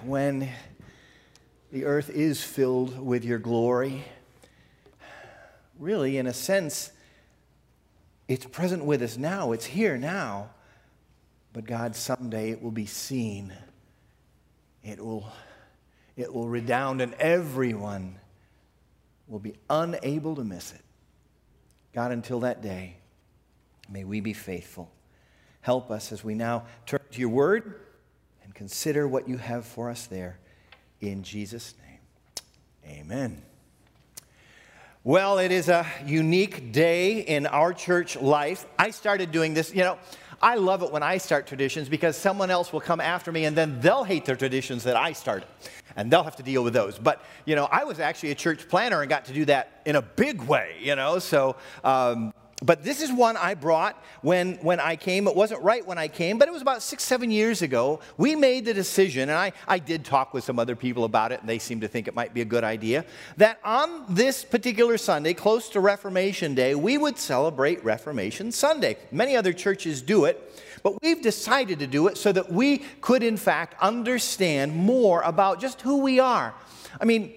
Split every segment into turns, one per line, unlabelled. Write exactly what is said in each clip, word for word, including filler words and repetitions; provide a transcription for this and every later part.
when the earth is filled with your glory, really, in a sense, it's present with us now. It's here now. But God, someday it will be seen. It will, it will redound, and everyone will be unable to miss it. God, until that day, may we be faithful. Help us as we now turn to your word and consider what you have for us there. In Jesus' name, amen. Well, it is a unique day in our church life. I started doing this, you know, I love it when I start traditions because someone else will come after me and then they'll hate their traditions that I started. And they'll have to deal with those. But, you know, I was actually a church planner and got to do that in a big way, you know. So, um, but this is one I brought when, when I came. It wasn't right when I came, but it was about six, seven years ago. We made the decision, and I, I did talk with some other people about it, and they seemed to think it might be a good idea, that on this particular Sunday, close to Reformation Day, we would celebrate Reformation Sunday. Many other churches do it, but we've decided to do it so that we could, in fact, understand more about just who we are. I mean,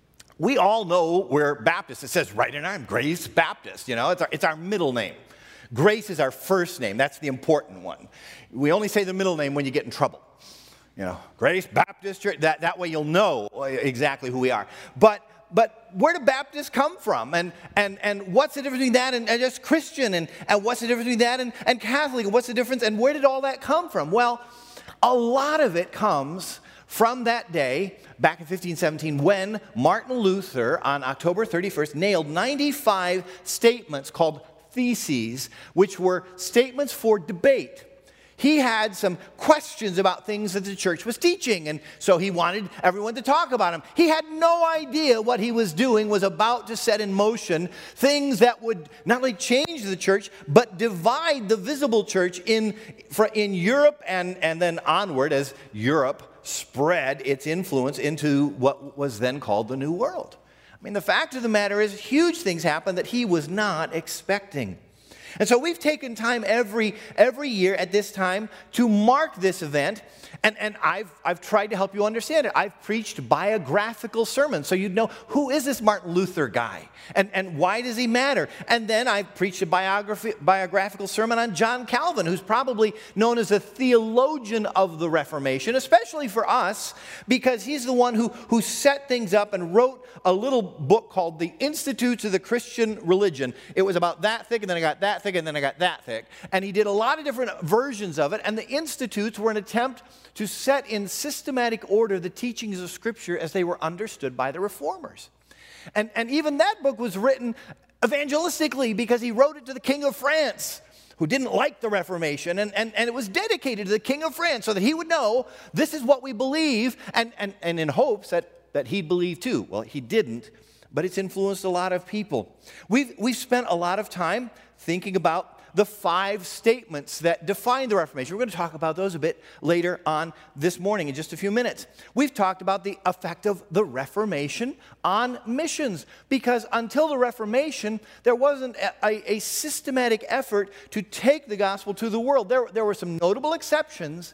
we all know we're Baptists. It says right in our name, Grace Baptist. You know, it's our, it's our middle name. Grace is our first name. That's the important one. We only say the middle name when you get in trouble. You know, Grace Baptist Church. That, that way you'll know exactly who we are. But but where do Baptists come from? And and and what's the difference between that and, and just Christian? And, and what's the difference between that and, and Catholic? And what's the difference? And where did all that come from? Well, a lot of it comes from that day, back in fifteen seventeen, when Martin Luther, on October thirty-first, nailed ninety-five statements called theses, which were statements for debate. He had some questions about things that the church was teaching, and so he wanted everyone to talk about them. He had no idea what he was doing was about to set in motion things that would not only change the church, but divide the visible church in, in Europe and, and then onward as Europe spread its influence into what was then called the New World. I mean, the fact of the matter is, huge things happened that he was not expecting. And so we've taken time every every year at this time to mark this event, and, and I've I've tried to help you understand it. I've preached biographical sermons, so you'd know, who is this Martin Luther guy, and, and why does he matter? And then I've preached a biography, biographical sermon on John Calvin, who's probably known as a theologian of the Reformation, especially for us, because he's the one who, who set things up and wrote a little book called The Institutes of the Christian Religion. It was about that thick, and then I got that thick, and then I got that thick. And he did a lot of different versions of it, and the Institutes were an attempt to set in systematic order the teachings of Scripture as they were understood by the Reformers. And, and even that book was written evangelistically because he wrote it to the King of France, who didn't like the Reformation, and, and, and it was dedicated to the King of France so that he would know this is what we believe, and, and, and in hopes that, that he'd believe too. Well, he didn't, but it's influenced a lot of people. We've, we've spent a lot of time thinking about the five statements that define the Reformation. We're going to talk about those a bit later on this morning in just a few minutes. We've talked about the effect of the Reformation on missions, because until the Reformation, there wasn't a, a, a systematic effort to take the gospel to the world. There, there were some notable exceptions,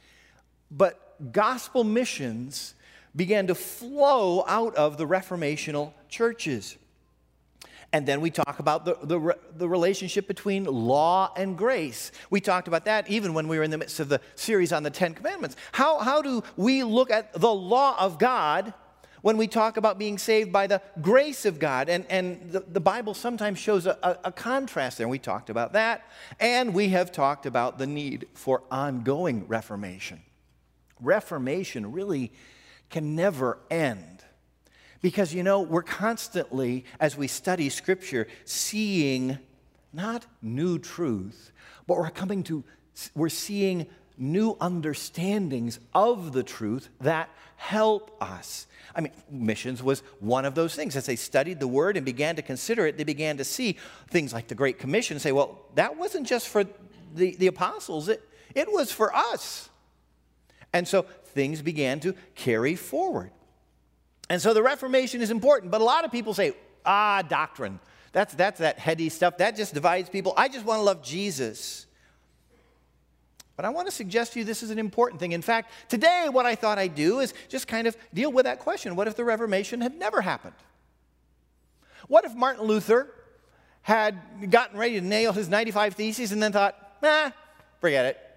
but gospel missions began to flow out of the Reformational churches. And then we talk about the, the, the relationship between law and grace. We talked about that even when we were in the midst of the series on the Ten Commandments. How, how do we look at the law of God when we talk about being saved by the grace of God? And, and the, the Bible sometimes shows a, a, a contrast there. And we talked about that. And we have talked about the need for ongoing reformation. Reformation really can never end. Because, you know, we're constantly, as we study Scripture, seeing not new truth, but we're coming to, we're seeing new understandings of the truth that help us. I mean, missions was one of those things. As they studied the Word and began to consider it, they began to see things like the Great Commission and say, well, that wasn't just for the, the apostles, it, it was for us. And so things began to carry forward. And so the Reformation is important, but a lot of people say, ah, doctrine. That's, that's that heady stuff. That just divides people. I just want to love Jesus. But I want to suggest to you this is an important thing. In fact, today what I thought I'd do is just kind of deal with that question. What if the Reformation had never happened? What if Martin Luther had gotten ready to nail his ninety-five Theses and then thought, nah, forget it?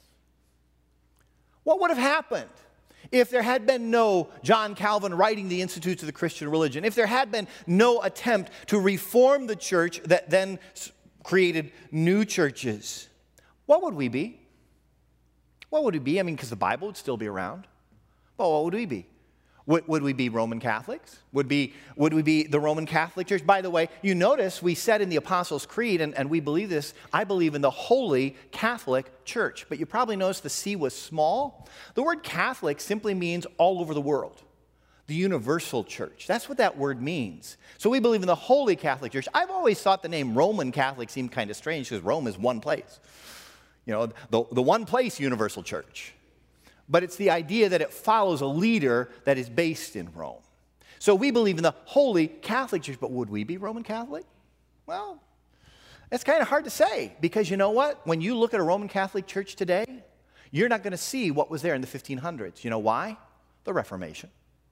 What would have happened if there had been no John Calvin writing the Institutes of the Christian Religion, if there had been no attempt to reform the church that then created new churches? What would we be? What would we be? I mean, because the Bible would still be around. Well, what would we be? Would, would we be Roman Catholics? Would, be, would we be the Roman Catholic Church? By the way, you notice we said in the Apostles' Creed, and, and we believe this, I believe in the Holy Catholic Church. But you probably noticed the C was small. The word Catholic simply means all over the world. The universal church. That's what that word means. So we believe in the Holy Catholic Church. I've always thought the name Roman Catholic seemed kind of strange because Rome is one place. You know, the, the one place universal church. But it's the idea that it follows a leader that is based in Rome. So we believe in the Holy Catholic Church, but would we be Roman Catholic? Well, it's kind of hard to say, because you know what? When you look at a Roman Catholic Church today, you're not going to see what was there in the fifteen hundreds. You know why? The Reformation.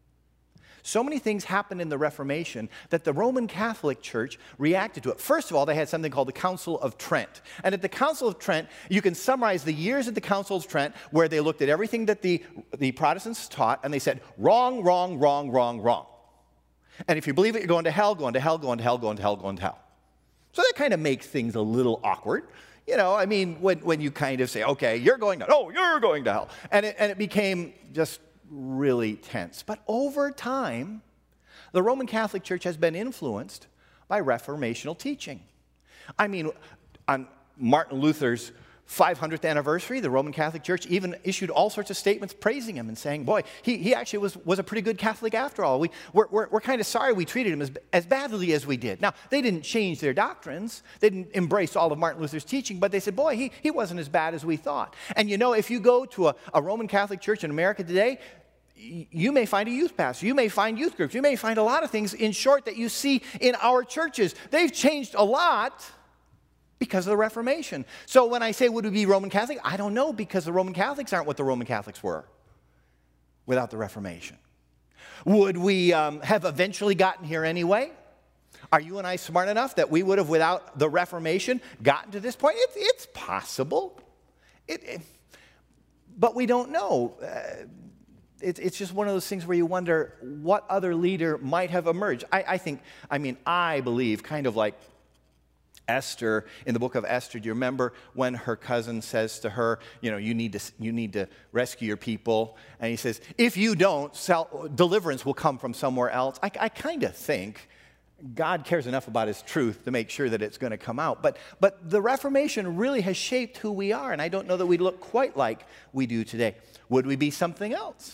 So many things happened in the Reformation that the Roman Catholic Church reacted to it. First of all, they had something called the Council of Trent. And at the Council of Trent, you can summarize the years at the Council of Trent where they looked at everything that the, the Protestants taught and they said, wrong, wrong, wrong, wrong, wrong. And if you believe it, you're going to hell, going to hell, going to hell, going to hell, going to hell. So that kind of makes things a little awkward. You know, I mean, when, when you kind of say, okay, you're going to, oh, you're going to hell. And it, and it became just really tense. But over time, the Roman Catholic Church has been influenced by reformational teaching. I mean, on Martin Luther's five hundredth anniversary, the Roman Catholic Church even issued all sorts of statements praising him and saying, boy, he, he actually was, was a pretty good Catholic after all. We, we're, we're, we're kind of sorry we treated him as, as badly as we did. Now, they didn't change their doctrines. They didn't embrace all of Martin Luther's teaching, but they said, boy, he, he wasn't as bad as we thought. And you know, if you go to a, a Roman Catholic Church in America today, you may find a youth pastor. You may find youth groups. You may find a lot of things, in short, that you see in our churches. They've changed a lot because of the Reformation. So when I say, would we be Roman Catholic? I don't know, because the Roman Catholics aren't what the Roman Catholics were without the Reformation. Would we um, have eventually gotten here anyway? Are you and I smart enough that we would have, without the Reformation, gotten to this point? It's, it's possible. It, it, but we don't know. Uh, It's just one of those things where you wonder what other leader might have emerged. I, I think, I mean, I believe, kind of like Esther in the book of Esther. Do you remember when her cousin says to her, you know, you need to, you need to rescue your people? And he says, if you don't, deliverance will come from somewhere else. I, I kind of think God cares enough about his truth to make sure that it's going to come out. But, but the Reformation really has shaped who we are, and I don't know that we look quite like we do today. Would we be something else?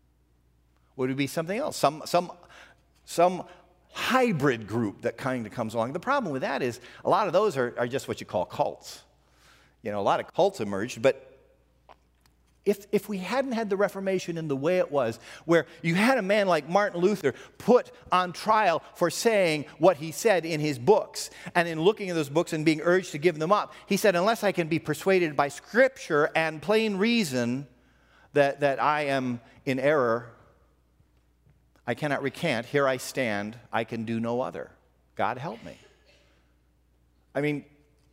Would it be something else? Some, some, some hybrid group that kind of comes along. The problem with that is a lot of those are, are just what you call cults. You know, a lot of cults emerged, but if, if we hadn't had the Reformation in the way it was, where you had a man like Martin Luther put on trial for saying what he said in his books, and in looking at those books and being urged to give them up, he said, unless I can be persuaded by Scripture and plain reason that, that I am in error, I cannot recant. Here I stand. I can do no other. God help me. I mean,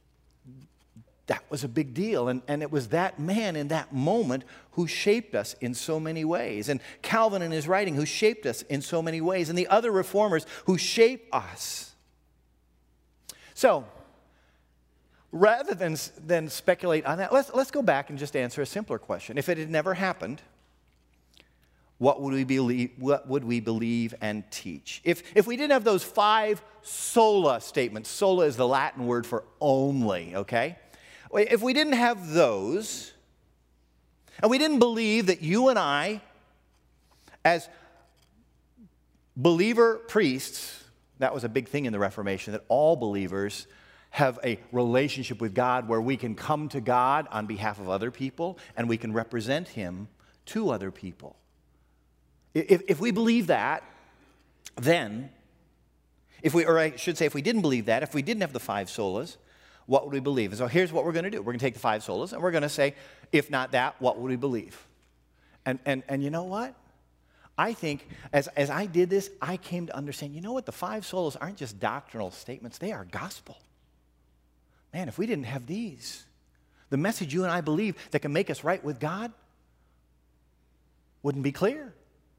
that was a big deal. And, and it was that man in that moment who shaped us in so many ways. And Calvin in his writing who shaped us in so many ways. And the other reformers who shape us. So, rather than, than speculate on that, let's, let's go back and just answer a simpler question. If it had never happened, what would we believe, what would we believe and teach? If, if we didn't have those five sola statements, sola is the Latin word for only, okay? If we didn't have those, and we didn't believe that you and I, as believer priests, that was a big thing in the Reformation, that all believers have a relationship with God where we can come to God on behalf of other people and we can represent Him to other people. If, if we believe that, then, if we, or I should say if we didn't believe that, if we didn't have the five solas, what would we believe? And so here's what we're going to do. We're going to take the five solas, and we're going to say, if not that, what would we believe? And, and, and you know what? I think as, as I did this, I came to understand, you know what? The five solas aren't just doctrinal statements. They are gospel. Man, if we didn't have these, the message you and I believe that can make us right with God wouldn't be clear.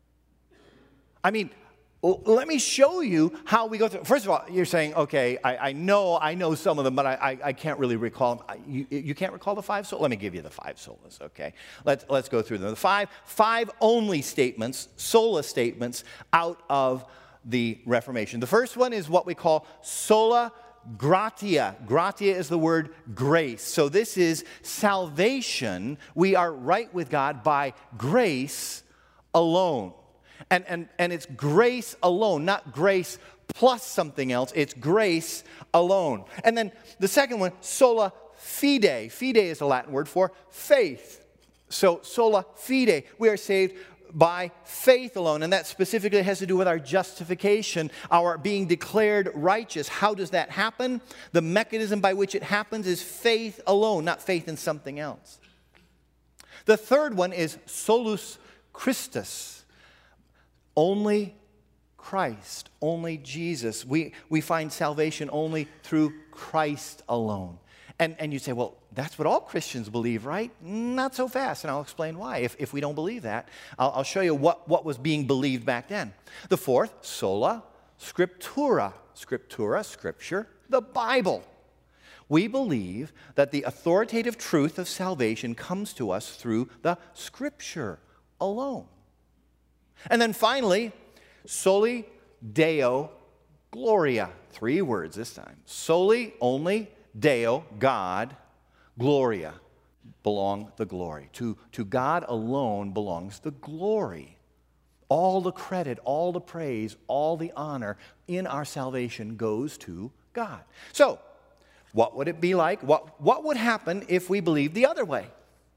I mean, well, let me show you how we go through. First of all, you're saying, okay, I, I know I know some of them, but I, I, I can't really recall them. You, you can't recall the five solas? Let me give you the five solas, okay? Let's, let's go through them. The five, five only statements, sola statements, out of the Reformation. The first one is what we call sola gratia. Gratia is the word grace. So this is salvation. We are right with God by grace alone. And, and, and it's grace alone, not grace plus something else. It's grace alone. And then the second one, sola fide. Fide is a Latin word for faith. So sola fide, we are saved by faith alone. And that specifically has to do with our justification, our being declared righteous. How does that happen? The mechanism by which it happens is faith alone, not faith in something else. The third one is solus Christus. Only Christ, only Jesus. We, we find salvation only through Christ alone. And, and you say, well, that's what all Christians believe, right? Not so fast, and I'll explain why. If, if we don't believe that, I'll, I'll show you what, what was being believed back then. The fourth, sola scriptura. Scriptura, scripture, the Bible. We believe that the authoritative truth of salvation comes to us through the Scripture alone. And then finally, soli Deo Gloria. Three words this time. Soli, only, Deo, God, Gloria, belong the glory. To, to God alone belongs the glory. All the credit, all the praise, all the honor in our salvation goes to God. So, what would it be like? What, what would happen if we believed the other way?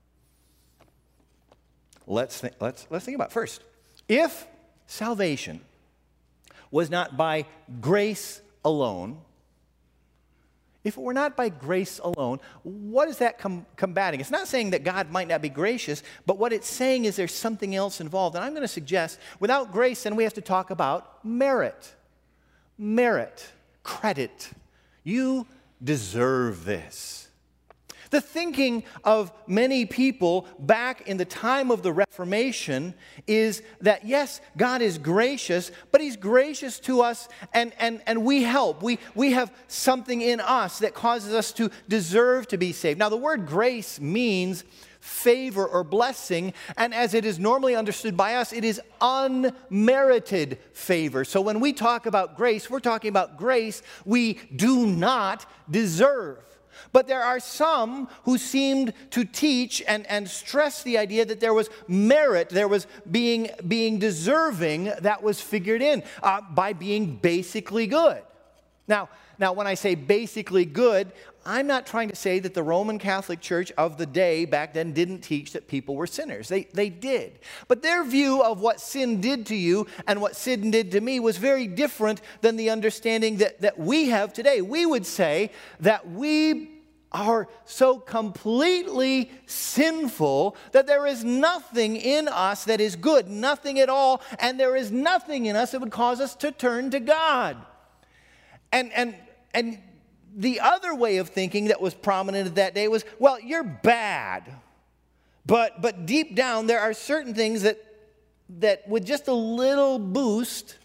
Let's think, let's, let's think about it. First, if salvation was not by grace alone, if it were not by grace alone, what is that com- combating? It's not saying that God might not be gracious, but what it's saying is there's something else involved. And I'm going to suggest, without grace, then we have to talk about merit. Merit, credit. You deserve this. The thinking of many people back in the time of the Reformation is that, yes, God is gracious, but He's gracious to us and, and, and we help. We, we have something in us that causes us to deserve to be saved. Now, the word grace means favor or blessing, and as it is normally understood by us, it is unmerited favor. So when we talk about grace, we're talking about grace we do not deserve. But there are some who seemed to teach and, and stress the idea that there was merit, there was being, being deserving that was figured in uh, by being basically good. Now, now, when I say basically good, I'm not trying to say that the Roman Catholic Church of the day back then didn't teach that people were sinners. They, they did. But their view of what sin did to you and what sin did to me was very different than the understanding that, that we have today. We would say that we are so completely sinful that there is nothing in us that is good, nothing at all, and there is nothing in us that would cause us to turn to God. And, and, and the other way of thinking that was prominent at that day was, well, you're bad, but, but deep down there are certain things that, that with just a little boost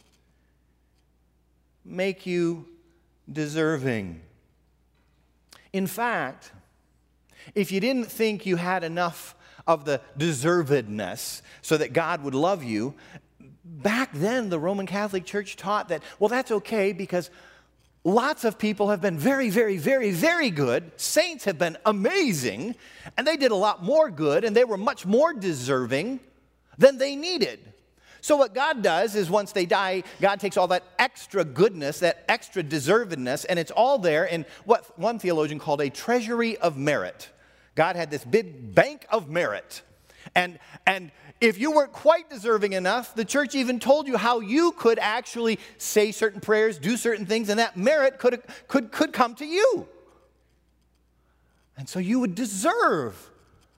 make you deserving. In fact, if you didn't think you had enough of the deservedness so that God would love you, back then the Roman Catholic Church taught that, well, that's okay because lots of people have been very, very, very, very good. Saints have been amazing, and they did a lot more good, and they were much more deserving than they needed. So what God does is once they die, God takes all that extra goodness, that extra deservedness, and it's all there in what one theologian called a treasury of merit. God had this big bank of merit. And, and if you weren't quite deserving enough, the church even told you how you could actually say certain prayers, do certain things, and that merit could, could, could come to you. And so you would deserve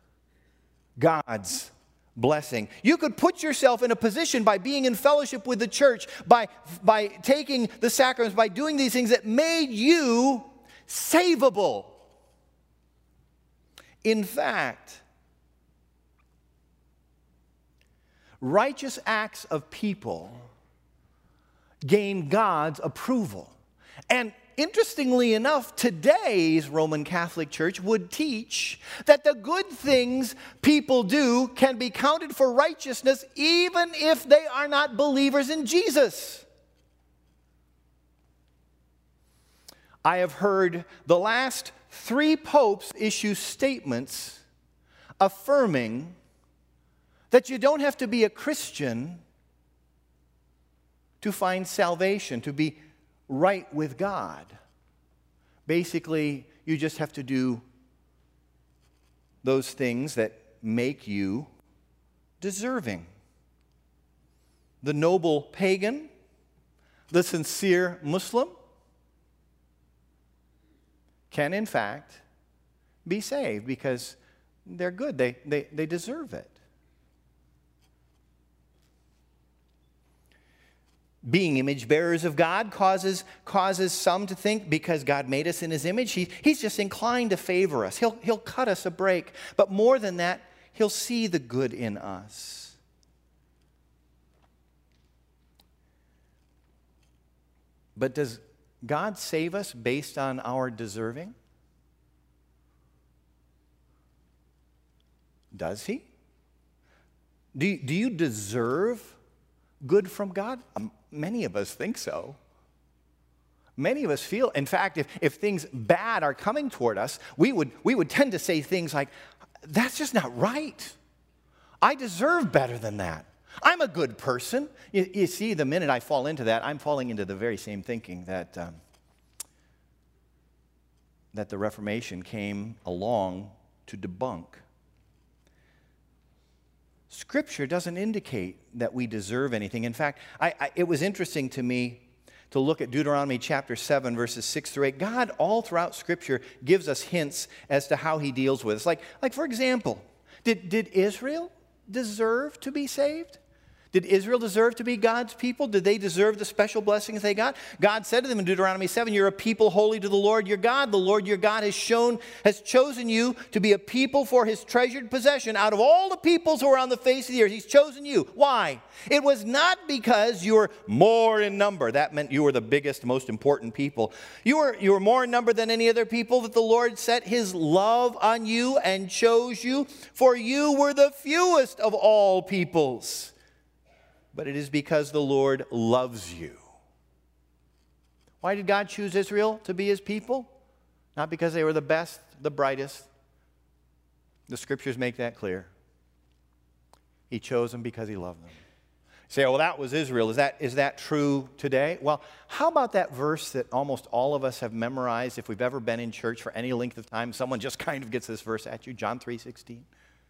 God's blessing. You could put yourself in a position by being in fellowship with the church, by, by taking the sacraments, by doing these things that made you savable. In fact, righteous acts of people gain God's approval. And interestingly enough, today's Roman Catholic Church would teach that the good things people do can be counted for righteousness even if they are not believers in Jesus. I have heard the last three popes issue statements affirming that you don't have to be a Christian to find salvation, to be right with God. Basically, you just have to do those things that make you deserving. The noble pagan, the sincere Muslim, can in fact be saved because they're good. They, they, they deserve it. Being image bearers of God causes, causes some to think because God made us in his image, he, he's just inclined to favor us. He'll, he'll cut us a break. But more than that, he'll see the good in us. But does God save us based on our deserving? Does he? Do you, do you deserve good from God? Um, many of us think so. Many of us feel, in fact, if, if things bad are coming toward us, we would, we would tend to say things like, that's just not right. I deserve better than that. I'm a good person. You, you see, the minute I fall into that, I'm falling into the very same thinking that, um, that the Reformation came along to debunk. Scripture doesn't indicate that we deserve anything. In fact, I, I, it was interesting to me to look at Deuteronomy chapter seven, verses six through eight. God, all throughout Scripture, gives us hints as to how he deals with us. Like, like for example, did, did Israel deserve to be saved? Did Israel deserve to be God's people? Did they deserve the special blessings they got? God said to them in Deuteronomy seven, you're a people holy to the Lord your God. The Lord your God has shown, has chosen you to be a people for his treasured possession. Out of all the peoples who are on the face of the earth, he's chosen you. Why? It was not because you were more in number. That meant you were the biggest, most important people. You were, you were more in number than any other people, that the Lord set his love on you and chose you, for you were the fewest of all peoples. But it is because the Lord loves you. Why did God choose Israel to be his people? Not because they were the best, the brightest. The scriptures make that clear. He chose them because he loved them. You say, oh, well, that was Israel. Is that, is that true today? Well, how about that verse that almost all of us have memorized? If we've ever been in church for any length of time, someone just kind of gets this verse at you, John three sixteen.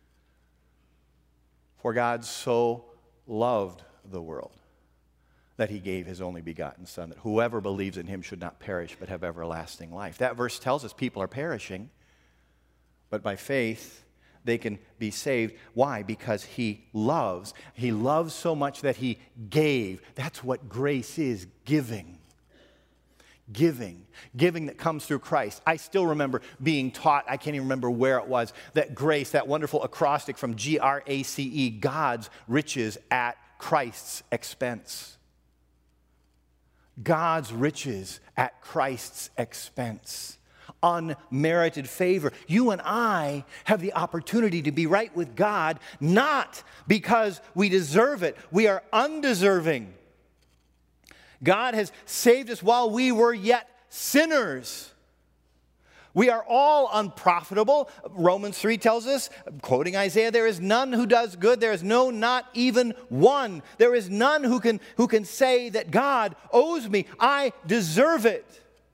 For God so loved the world that he gave his only begotten Son, that whoever believes in him should not perish but have everlasting life. That verse tells us people are perishing, but by faith they can be saved. Why? Because he loves. He loves so much that he gave. That's what grace is, giving. Giving. Giving that comes through Christ. I still remember being taught, I can't even remember where it was, that grace, that wonderful acrostic from G R A C E, God's riches at Christ's expense. God's riches at Christ's expense. Unmerited favor. You and I have the opportunity to be right with God, not because we deserve it. We are undeserving. God has saved us while we were yet sinners. We are all unprofitable. Romans three tells us, quoting Isaiah, there is none who does good. There is no, not even one. There is none who can, who can say that God owes me. I deserve it.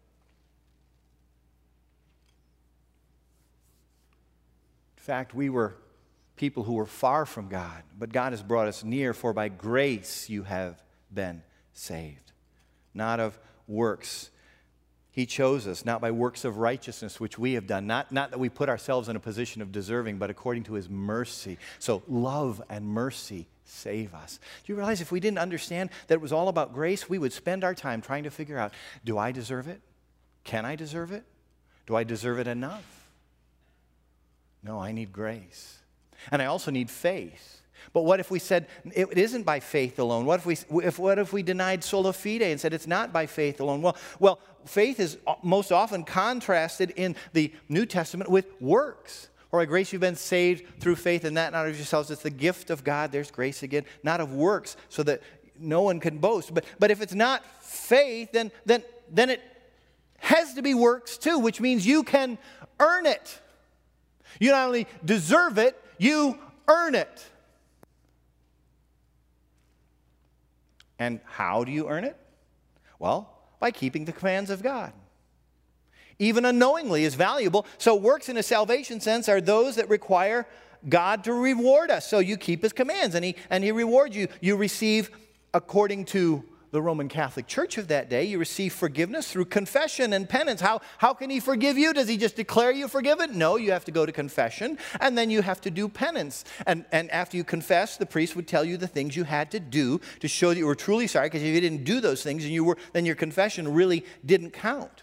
In fact, we were people who were far from God, but God has brought us near, for by grace you have been saved. Not of works. He chose us, not by works of righteousness, which we have done. Not, not that we put ourselves in a position of deserving, but according to his mercy. So love and mercy save us. Do you realize if we didn't understand that it was all about grace, we would spend our time trying to figure out, do I deserve it? Can I deserve it? Do I deserve it enough? No, I need grace. And I also need faith. But what if we said it isn't by faith alone? What if we if what if we denied sola fide and said it's not by faith alone? Well, well, faith is most often contrasted in the New Testament with works. For by grace you've been saved through faith, and that not of yourselves. It's the gift of God. There's grace again, not of works, so that no one can boast. But but if it's not faith, then then then it has to be works too, which means you can earn it. You not only deserve it, you earn it. And how do you earn it? Well, by keeping the commands of God. Even unknowingly is valuable. So works in a salvation sense are those that require God to reward us. So you keep his commands and he, and he rewards you. You receive, according to the Roman Catholic Church of that day, you receive forgiveness through confession and penance. How, how can he forgive you? Does he just declare you forgiven? No, you have to go to confession, and then you have to do penance. And, and after you confess, the priest would tell you the things you had to do to show that you were truly sorry, because if you didn't do those things, and you were, then your confession really didn't count.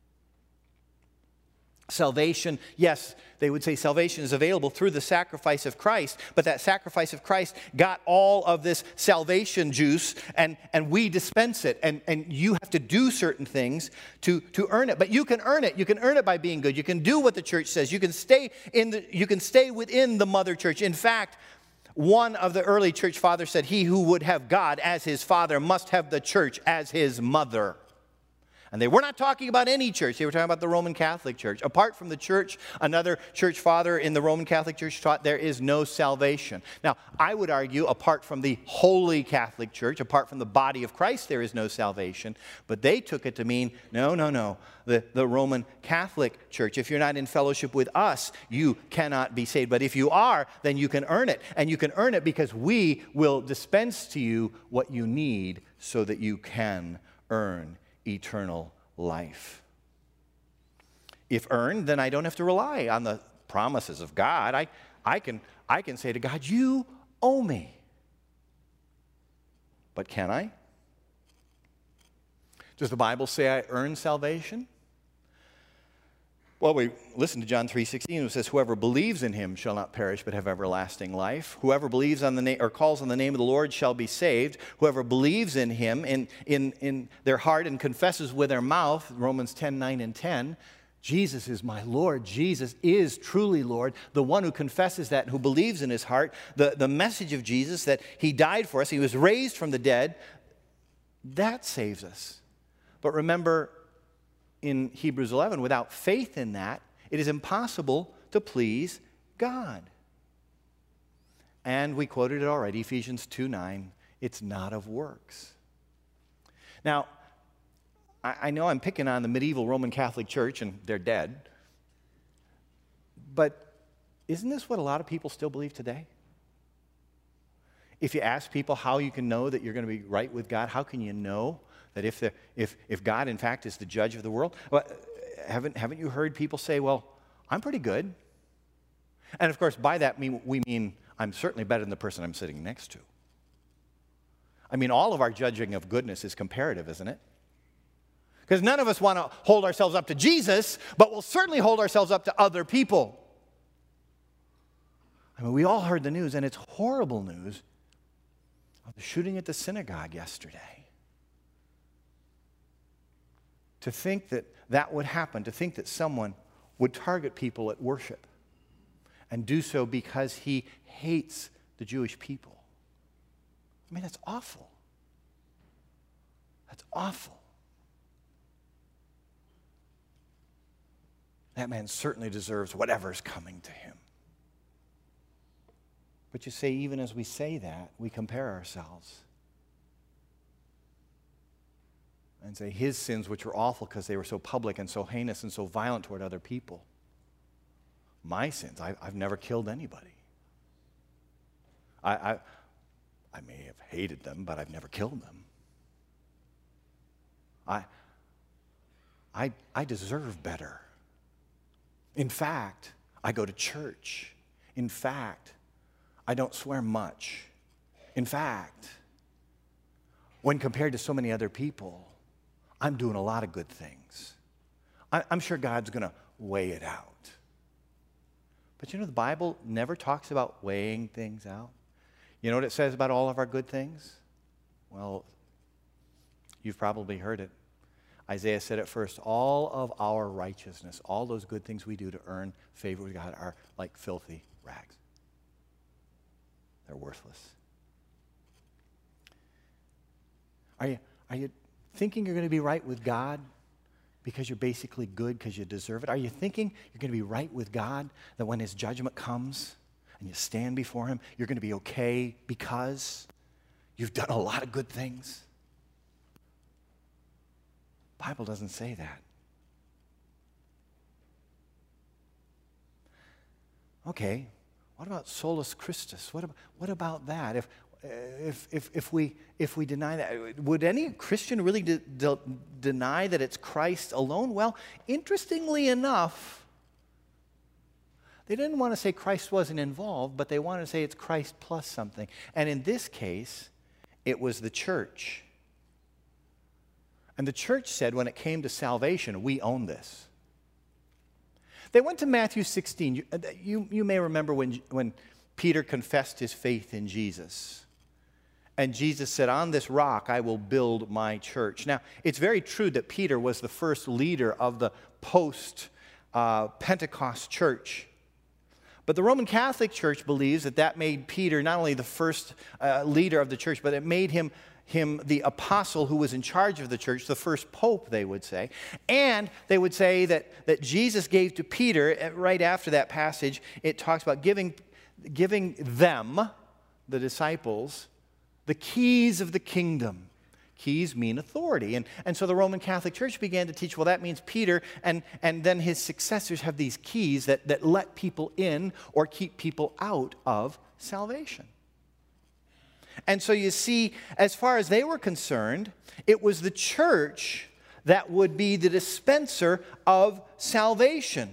Salvation, yes, they would say salvation is available through the sacrifice of Christ, but that sacrifice of Christ got all of this salvation juice, and, and we dispense it, and, and you have to do certain things to, to earn it. But you can earn it. You can earn it by being good. You can do what the church says. You can stay in the, you can stay within the mother church. In fact, one of the early church fathers said, he who would have God as his father must have the church as his mother. And they were not talking about any church. They were talking about the Roman Catholic Church. Apart from the church, another church father in the Roman Catholic Church taught there is no salvation. Now, I would argue, apart from the Holy Catholic Church, apart from the body of Christ, there is no salvation. But they took it to mean, no, no, no. The, the Roman Catholic Church, if you're not in fellowship with us, you cannot be saved. But if you are, then you can earn it. And you can earn it because we will dispense to you what you need so that you can earn eternal life. If earned, then I don't have to rely on the promises of God. I, I, can, I can say to God, you owe me. But can I? Does the Bible say I earn salvation? Well, we listen to John three sixteen, it says, whoever believes in him shall not perish but have everlasting life. Whoever believes on the name or calls on the name of the Lord shall be saved. Whoever believes in him in, in, in their heart and confesses with their mouth, Romans ten, nine and ten, Jesus is my Lord. Jesus is truly Lord. The one who confesses that and who believes in his heart, the, the message of Jesus that he died for us, he was raised from the dead, that saves us. But remember, in Hebrews eleven, without faith in that, it is impossible to please God. And we quoted it already, Ephesians two nine, it's not of works. Now, I, I know I'm picking on the medieval Roman Catholic Church, and they're dead, but isn't this what a lot of people still believe today? If you ask people how you can know that you're going to be right with God, how can you know that if, the, if, if God, in fact, is the judge of the world? Well, haven't, haven't you heard people say, well, I'm pretty good? And, of course, by that mean, we mean I'm certainly better than the person I'm sitting next to. I mean, all of our judging of goodness is comparative, isn't it? Because none of us want to hold ourselves up to Jesus, but we'll certainly hold ourselves up to other people. I mean, we all heard the news, and it's horrible news of the shooting at the synagogue yesterday. To think that that would happen, to think that someone would target people at worship and do so because he hates the Jewish people. I mean, that's awful. That's awful. That man certainly deserves whatever's coming to him. But you say, even as we say that, we compare ourselves and say his sins, which were awful because they were so public and so heinous and so violent toward other people. My sins, I, I've never killed anybody. I, I, I may have hated them, but I've never killed them. I, I, I deserve better. In fact, I go to church. In fact, I don't swear much. In fact, when compared to so many other people, I'm doing a lot of good things. I, I'm sure God's going to weigh it out. But you know, the Bible never talks about weighing things out. You know what it says about all of our good things? Well, you've probably heard it. Isaiah said it first. All of our righteousness, all those good things we do to earn favor with God are like filthy rags. They're worthless. Are you, are you thinking you're going to be right with God because you're basically good because you deserve it? Are you thinking you're going to be right with God, that when his judgment comes and you stand before him, you're going to be okay because you've done a lot of good things? The Bible doesn't say that. Okay, what about solus Christus? What about, what about that? If, if, if, if, we, if we deny that, would any Christian really de- de- deny that it's Christ alone? Well, interestingly enough, they didn't want to say Christ wasn't involved, but they wanted to say it's Christ plus something. And in this case, it was the church. And the church said when it came to salvation, we own this. They went to Matthew sixteen. You, you, you may remember when, when Peter confessed his faith in Jesus. And Jesus said, on this rock I will build my church. Now, it's very true that Peter was the first leader of the post-Pentecost uh, church. But the Roman Catholic Church believes that that made Peter not only the first uh, leader of the church, but it made him, him the apostle who was in charge of the church, the first pope, they would say. And they would say that, that Jesus gave to Peter, right after that passage, it talks about giving, giving them, the disciples, the keys of the kingdom. Keys mean authority. And, and so the Roman Catholic Church began to teach, well, that means Peter and, and then his successors have these keys that, that let people in or keep people out of salvation. And so you see, as far as they were concerned, it was the church that would be the dispenser of salvation.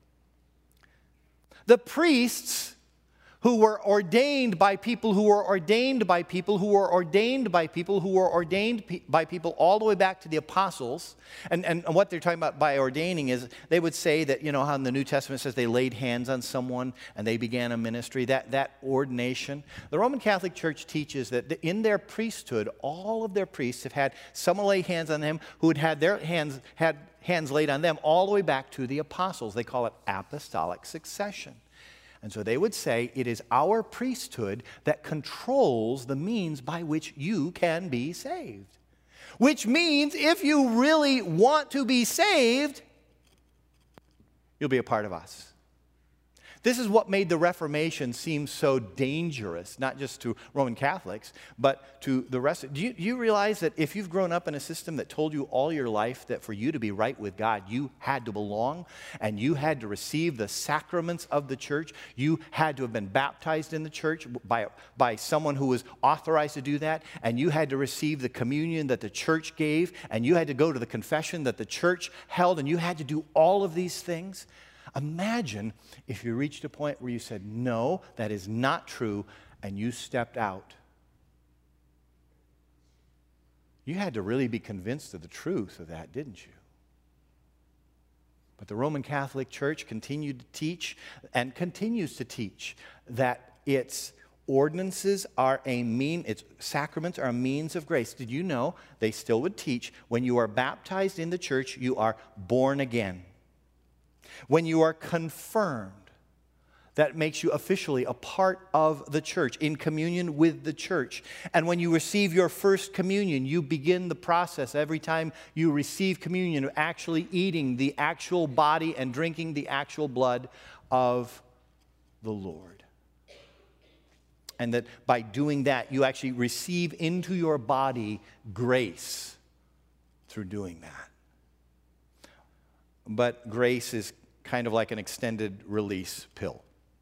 The priests who were ordained by people who were ordained by people who were ordained by people who were ordained pe- by people all the way back to the apostles. And, and what they're talking about by ordaining is they would say that, you know, how in the New Testament says they laid hands on someone and they began a ministry, that, that ordination. The Roman Catholic Church teaches that in their priesthood, all of their priests have had someone lay hands on them who had had their hands, had hands laid on them all the way back to the apostles. They call it apostolic succession. And so they would say it is our priesthood that controls the means by which you can be saved. Which means if you really want to be saved, you'll be a part of us. This is what made the Reformation seem so dangerous, not just to Roman Catholics, but to the rest. Do you, do you realize that if you've grown up in a system that told you all your life that for you to be right with God, you had to belong and you had to receive the sacraments of the church, you had to have been baptized in the church by, by someone who was authorized to do that, and you had to receive the communion that the church gave, and you had to go to the confession that the church held, and you had to do all of these things? Imagine if you reached a point where you said, no, that is not true, and you stepped out. You had to really be convinced of the truth of that, didn't you? But the Roman Catholic Church continued to teach and continues to teach that its ordinances are a mean, its sacraments are a means of grace. Did you know they still would teach when you are baptized in the church, you are born again? When you are confirmed, that makes you officially a part of the church, in communion with the church. And when you receive your first communion, you begin the process every time you receive communion of actually eating the actual body and drinking the actual blood of the Lord. And that by doing that, you actually receive into your body grace through doing that. But grace is kind of like an extended release pill.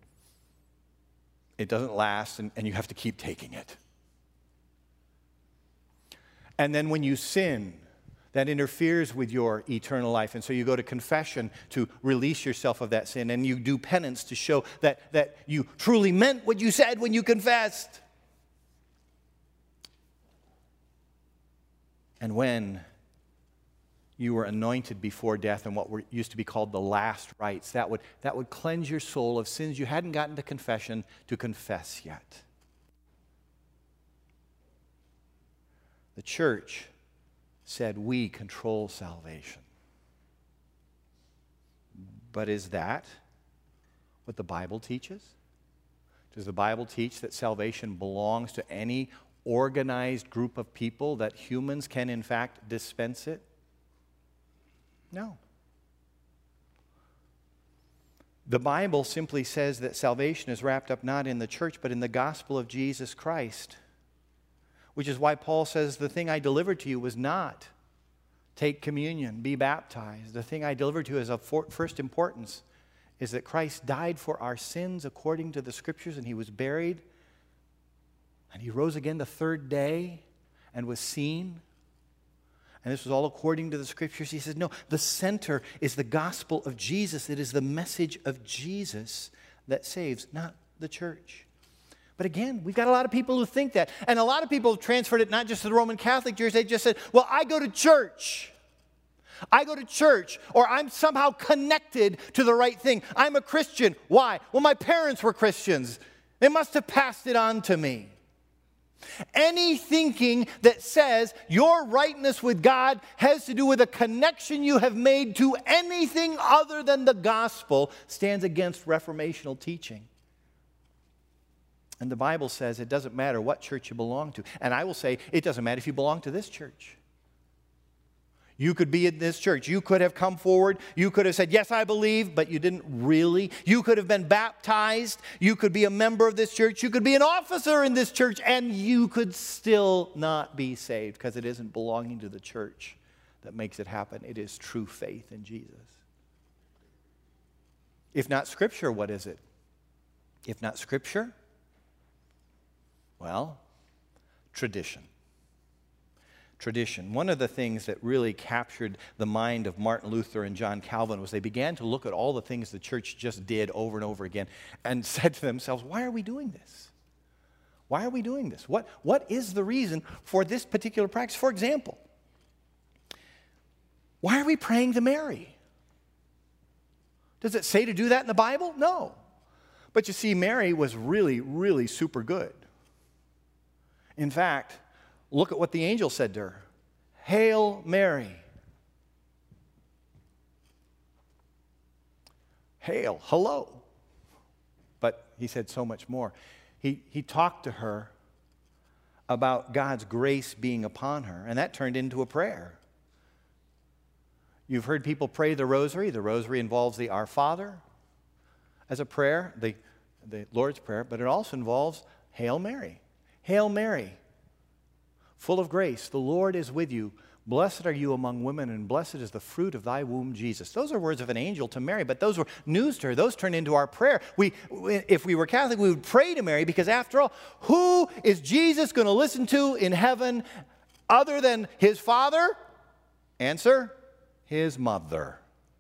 It doesn't last, and, and you have to keep taking it. And then when you sin, that interferes with your eternal life. And so you go to confession to release yourself of that sin, and you do penance to show that, that you truly meant what you said when you confessed. And when you were anointed before death in what were, used to be called the last rites, that would, that would cleanse your soul of sins you hadn't gotten to confession to confess yet. The church said we control salvation. But is that what the Bible teaches? Does the Bible teach that salvation belongs to any organized group of people, that humans can in fact dispense it? No. The Bible simply says that salvation is wrapped up not in the church, but in the gospel of Jesus Christ. Which is why Paul says, the thing I delivered to you was not take communion, be baptized. The thing I delivered to you as of first importance is that Christ died for our sins according to the Scriptures, and He was buried, and He rose again the third day and was seen. And this was all according to the Scriptures. He says, no, the center is the gospel of Jesus. It is the message of Jesus that saves, not the church. But again, we've got a lot of people who think that. And a lot of people have transferred it not just to the Roman Catholic Church. They just said, well, I go to church. I go to church, or I'm somehow connected to the right thing. I'm a Christian. Why? Well, my parents were Christians. They must have passed it on to me. Any thinking that says your rightness with God has to do with a connection you have made to anything other than the gospel stands against reformational teaching. And the Bible says it doesn't matter what church you belong to. And I will say it doesn't matter if you belong to this church. You could be in this church. You could have come forward. You could have said, yes, I believe, but you didn't really. You could have been baptized. You could be a member of this church. You could be an officer in this church, and you could still not be saved because it isn't belonging to the church that makes it happen. It is true faith in Jesus. If not Scripture, what is it? If not Scripture, well, tradition. Tradition. One of the things that really captured the mind of Martin Luther and John Calvin was they began to look at all the things the church just did over and over again and said to themselves, why are we doing this? Why are we doing this? What, what is the reason for this particular practice? For example, why are we praying to Mary? Does it say to do that in the Bible? No. But you see, Mary was really, really super good. In fact, look at what the angel said to her. Hail Mary. Hail, hello. But he said so much more. He, he talked to her about God's grace being upon her, and that turned into a prayer. You've heard people pray the rosary. The rosary involves the Our Father as a prayer, the, the Lord's Prayer, but it also involves Hail Mary. Hail Mary, full of grace, the Lord is with you. Blessed are you among women, and blessed is the fruit of thy womb, Jesus. Those are words of an angel to Mary, but those were news to her. Those turned into our prayer. We, if we were Catholic, we would pray to Mary because, after all, who is Jesus going to listen to in heaven other than his Father? Answer, his mother.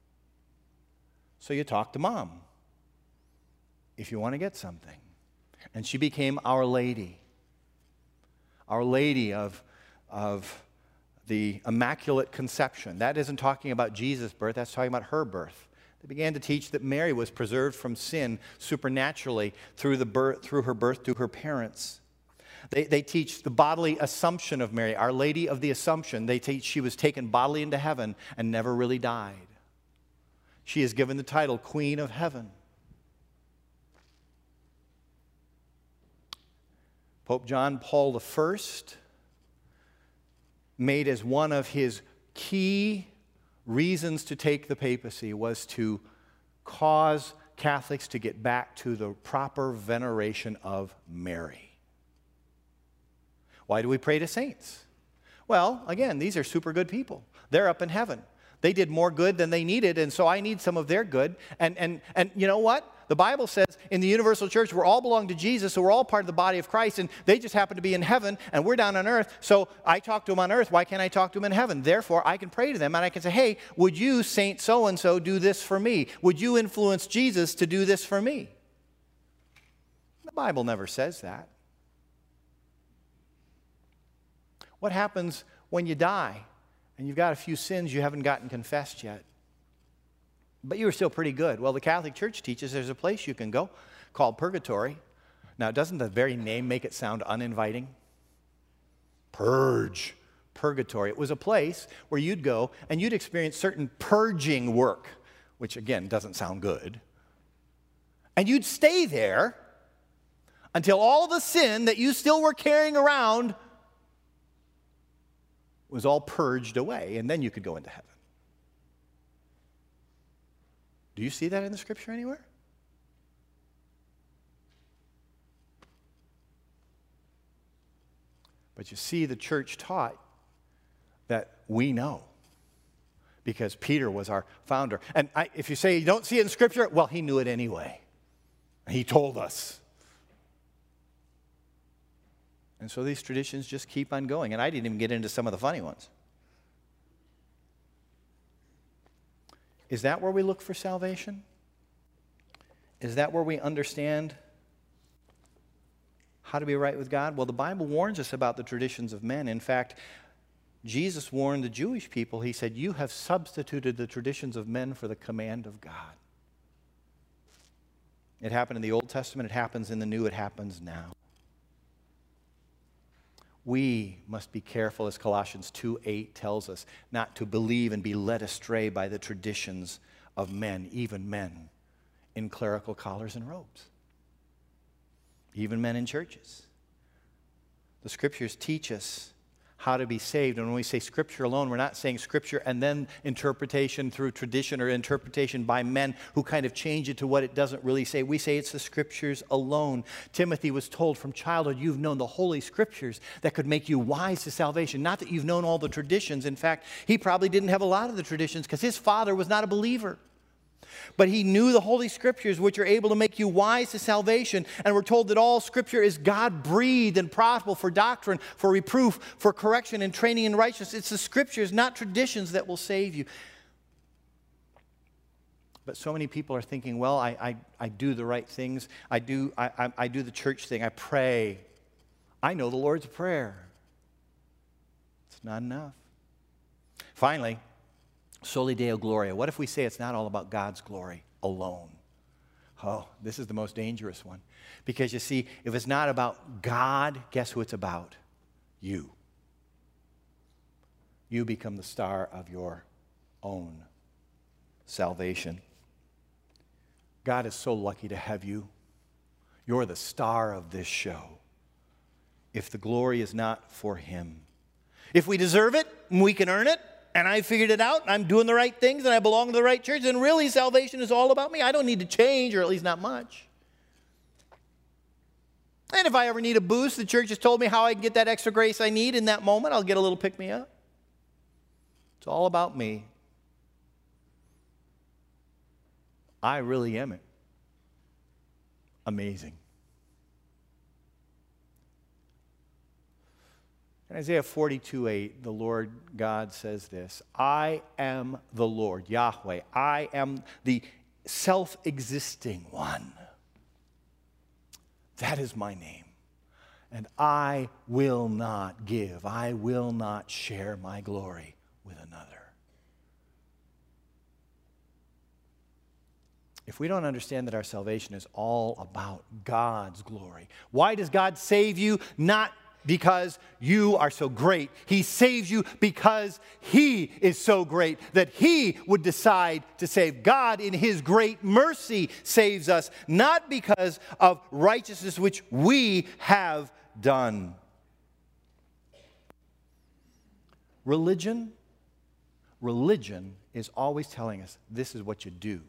So you talk to Mom if you want to get something. And she became Our Lady. Our Lady of, of the Immaculate Conception. That isn't talking about Jesus' birth, that's talking about her birth. They began to teach that Mary was preserved from sin supernaturally through, the birth, through her birth to her parents. They, they teach the bodily assumption of Mary, Our Lady of the Assumption. They teach she was taken bodily into heaven and never really died. She is given the title Queen of Heaven. Pope John Paul the First made as one of his key reasons to take the papacy was to cause Catholics to get back to the proper veneration of Mary. Why do we pray to saints? Well, again, these are super good people. They're up in heaven. They did more good than they needed, and so I need some of their good. And, and, and you know what? The Bible says in the universal church, we're all belong to Jesus, so we're all part of the body of Christ, and they just happen to be in heaven, and we're down on earth. So I talk to them on earth. Why can't I talk to them in heaven? Therefore, I can pray to them, and I can say, hey, would you, Saint so-and-so, do this for me? Would you influence Jesus to do this for me? The Bible never says that. What happens when you die and you've got a few sins you haven't gotten confessed yet? But you were still pretty good. Well, the Catholic Church teaches there's a place you can go called purgatory. Now, doesn't the very name make it sound uninviting? Purge. Purgatory. It was a place where you'd go and you'd experience certain purging work, which again doesn't sound good. And you'd stay there until all the sin that you still were carrying around was all purged away, and then you could go into heaven. Do you see that in the Scripture anywhere? But you see, the church taught that we know, because Peter was our founder. And I, if you say you don't see it in Scripture, well, he knew it anyway. He told us. And so these traditions just keep on going. And I didn't even get into some of the funny ones. Is that where we look for salvation? Is that where we understand how to be right with God? Well, the Bible warns us about the traditions of men. In fact, Jesus warned the Jewish people. He said, you have substituted the traditions of men for the command of God. It happened in the Old Testament. It happens in the New. It happens now. We must be careful, as Colossians two eight tells us, not to believe and be led astray by the traditions of men, even men in clerical collars and robes, even men in churches. The Scriptures teach us how to be saved. And when we say Scripture alone, we're not saying Scripture and then interpretation through tradition or interpretation by men who kind of change it to what it doesn't really say. We say it's the Scriptures alone. Timothy was told from childhood, you've known the Holy Scriptures that could make you wise to salvation. Not that you've known all the traditions. In fact, he probably didn't have a lot of the traditions because his father was not a believer. But he knew the Holy Scriptures, which are able to make you wise to salvation. And we're told that all Scripture is God-breathed and profitable for doctrine, for reproof, for correction, and training in righteousness. It's the Scriptures, not traditions, that will save you. But so many people are thinking, well, I, I, I do the right things. I do, I, I, I do the church thing. I pray. I know the Lord's Prayer. It's not enough. Finally, Soli Deo Gloria. What if we say it's not all about God's glory alone? Oh, this is the most dangerous one. Because you see, if it's not about God, guess who it's about? You. You become the star of your own salvation. God is so lucky to have you. You're the star of this show. If the glory is not for Him. If we deserve it, we can earn it, and I figured it out, and I'm doing the right things, and I belong to the right church, and really salvation is all about me. I don't need to change, or at least not much. And if I ever need a boost, the church has told me how I can get that extra grace I need in that moment. I'll get a little pick-me-up. It's all about me. I really am it. Amazing. In Isaiah forty-two eight, the Lord God says this, I am the Lord, Yahweh. I am the self-existing one. That is my name. And I will not give, I will not share my glory with another. If we don't understand that our salvation is all about God's glory, why does God save you? Not because you are so great. He saves you because He is so great that He would decide to save. God, in His great mercy, saves us, not because of righteousness which we have done. Religion, religion is always telling us this is what you do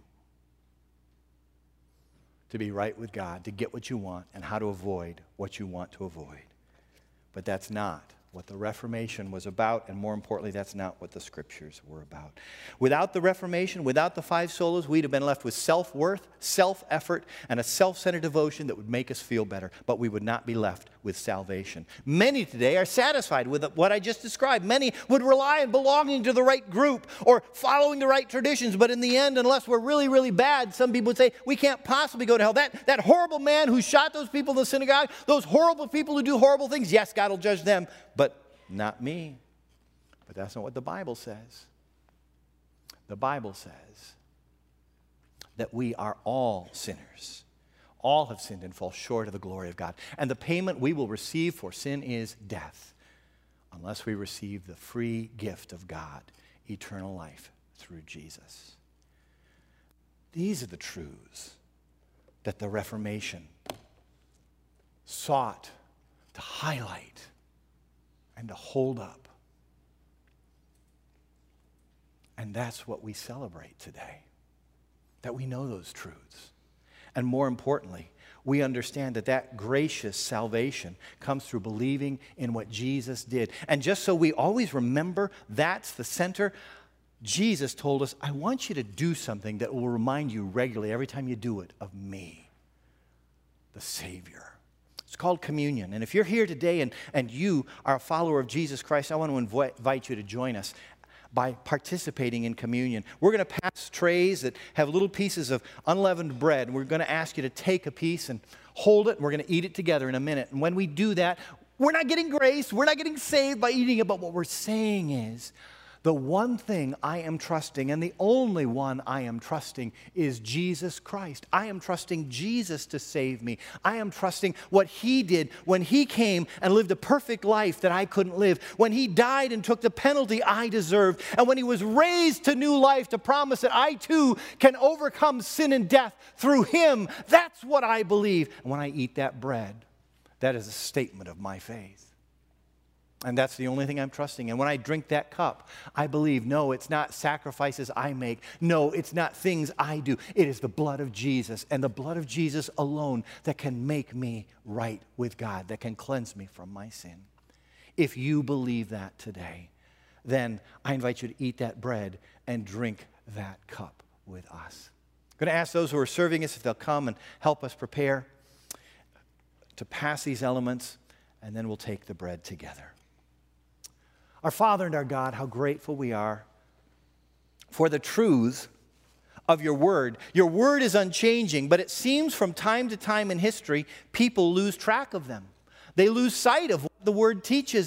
to be right with God, to get what you want, and how to avoid what you want to avoid. But that's not what the Reformation was about, and more importantly, that's not what the Scriptures were about. Without the Reformation, without the five solas, we'd have been left with self-worth, self-effort, and a self-centered devotion that would make us feel better, but we would not be left with salvation. Many today are satisfied with what I just described. Many would rely on belonging to the right group or following the right traditions, but in the end, unless we're really, really bad, some people would say, we can't possibly go to hell. That, that horrible man who shot those people in the synagogue, those horrible people who do horrible things, yes, God will judge them, but not me. But that's not what the Bible says. The Bible says that we are all sinners. All have sinned and fall short of the glory of God. And the payment we will receive for sin is death, unless we receive the free gift of God, eternal life through Jesus. These are the truths that the Reformation sought to highlight and to hold up. And that's what we celebrate today, that we know those truths. And more importantly, we understand that that gracious salvation comes through believing in what Jesus did. And just so we always remember that's the center, Jesus told us, I want you to do something that will remind you regularly every time you do it of me, the Savior. It's called communion. And if you're here today and, and you are a follower of Jesus Christ, I want to invite, invite you to join us by participating in communion. We're going to pass trays that have little pieces of unleavened bread. And we're going to ask you to take a piece and hold it. And we're going to eat it together in a minute. And when we do that, we're not getting grace. We're not getting saved by eating it. But what we're saying is, the one thing I am trusting, and the only one I am trusting, is Jesus Christ. I am trusting Jesus to save me. I am trusting what He did when He came and lived a perfect life that I couldn't live, when He died and took the penalty I deserved, and when He was raised to new life to promise that I too can overcome sin and death through Him. That's what I believe. And when I eat that bread, that is a statement of my faith. And that's the only thing I'm trusting. And when I drink that cup, I believe, no, it's not sacrifices I make. No, it's not things I do. It is the blood of Jesus and the blood of Jesus alone that can make me right with God, that can cleanse me from my sin. If you believe that today, then I invite you to eat that bread and drink that cup with us. I'm going to ask those who are serving us if they'll come and help us prepare to pass these elements, and then we'll take the bread together. Our Father and our God, how grateful we are for the truths of your word. Your word is unchanging, but it seems from time to time in history, people lose track of them. They lose sight of what the word teaches.